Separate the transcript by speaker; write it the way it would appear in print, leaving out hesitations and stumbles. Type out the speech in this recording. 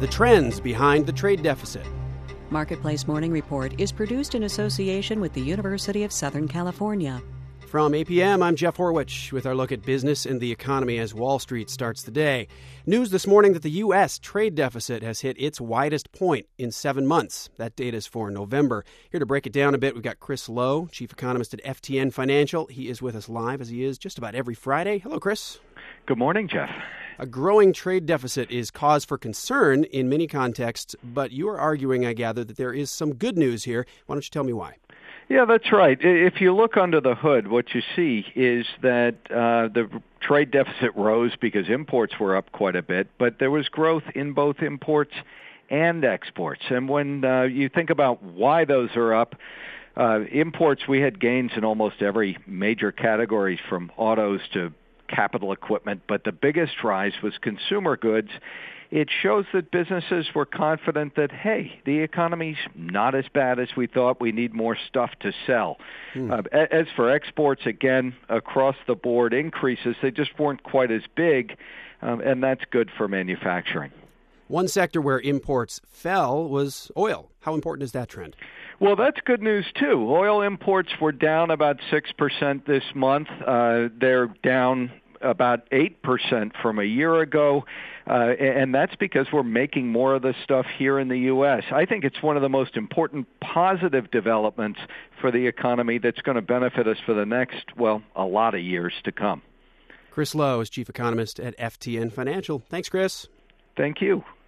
Speaker 1: the trends behind the trade deficit.
Speaker 2: Marketplace Morning Report is produced in association with the University of Southern California.
Speaker 1: From APM, I'm Jeff Horwich with our look at business and the economy as Wall Street starts the day. News this morning that the U.S. trade deficit has hit its widest point in 7 months. That data is for November. Here to break it down a bit, we've got Chris Lowe, chief economist at FTN Financial. He is with us live, as he is just about every Friday. Hello, Chris.
Speaker 3: Good morning, Jeff.
Speaker 1: A growing trade deficit is cause for concern in many contexts, but you are arguing, I gather, that there is some good news here. Why don't you tell me why?
Speaker 3: Yeah, that's right. If you look under the hood, what you see is that the trade deficit rose because imports were up quite a bit, but there was growth in both imports and exports. And when you think about why those are up, imports, we had gains in almost every major category from autos to capital equipment, but the biggest rise was consumer goods. It shows that businesses were confident that, hey, the economy's not as bad as we thought. We need more stuff to sell. As for exports, again, across the board increases, they just weren't quite as big, and that's good for manufacturing.
Speaker 1: One sector where imports fell was oil. How important is that trend?
Speaker 3: Well, that's good news, too. Oil imports were down about 6% this month. They're down about 8% from a year ago, and that's because we're making more of the stuff here in the U.S. I think it's one of the most important positive developments for the economy that's going to benefit us for the next, a lot of years to come.
Speaker 1: Chris Lowe is chief economist at FTN Financial. Thanks, Chris.
Speaker 3: Thank you.